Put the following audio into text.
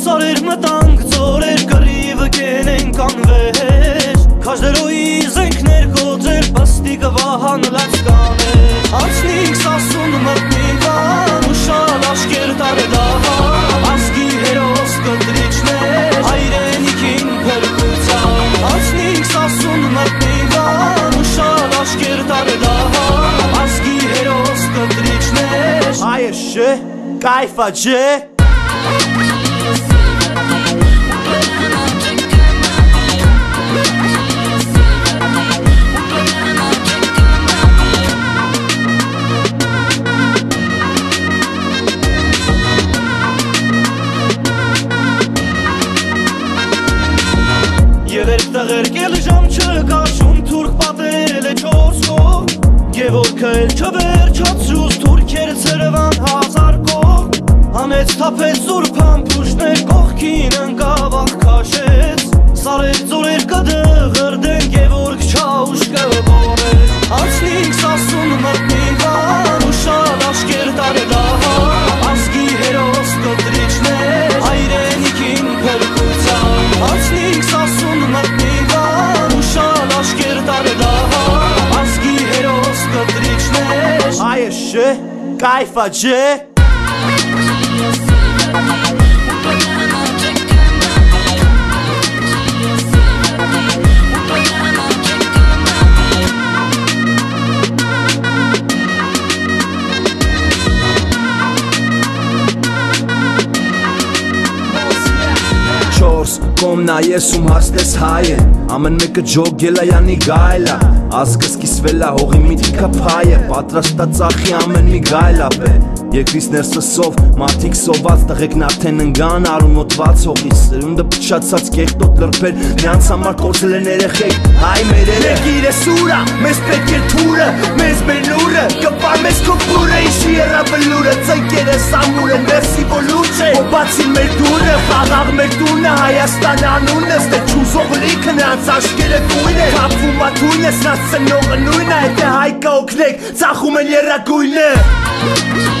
Սարեր մտանք ծորեր կռիվը կենենք անվեր Քաշդերոյի զենքներ գոձեր պստիկը վահան լացկաներ Անցնինք սասուն մտնինք ան ու շալ աշկեր տարդահան Ասկի հերոս կնդրիչներ հայրենիքին փրկության Անցնինք սասուն մտնինք ան ու շալ աշկեր տարդահան Ասկի հերոս կնդրիչներ Հայր շե, կայֆա ջե Տղերկել ժամ չկաշում թուրք պատերել է չորս կող Գևորգը էլ չվերջացրուց թուրքեր ծրվան հազար կող Համեց թապեց զուրբ համպուշներ կողքին ընկավախ կաշեց Սարեր ծորեր կդղրդեն Գևորգ չաուշ կվորեր Անցնինք սասուն մտնինք ան ու շալ աշկեր տարդահան Ասկի հերոս կտրիչներ հայրենիքին փրկության Անցնինք սասուն մտնինք ան ու շալ աշկեր տարդահան Ասկի հերոս կտրիչներ Հայր շե, կայֆա ջե Կոմնա ես ում հաստես հայ է Ամեն մեկը ջոգել է յանի գայլ է Ազգը սկիսվել է հողի միտքա փայ է Պատրաստ է ծախի ամեն մի գայլ ապե Երկրից ներսսով մարդիկ սոված Տղեկն արդեն ընգան արունոտված հողից Սերունդը պչացած կեղտոտ լրբեր Նրանց համար կործել են երեխեք Հայ մեր երեխիր է սուրը Մեզ պետք է թուրը Մեզ մեր նուրը Կպար մեզ քո բուրը Իշի երավլուրը Ծնկերը սամուրը Ներսի ոլուչը Ոբացի մեր դուրը Խաղաղ մեր տունը Հայաստան անունը Ստե չուզող լիքը նրանց աշկերը կույն է Կապվում ատույնը Սնած ծնողը նույնը Եթե հայկա օգնեք Ծախում են երագույնը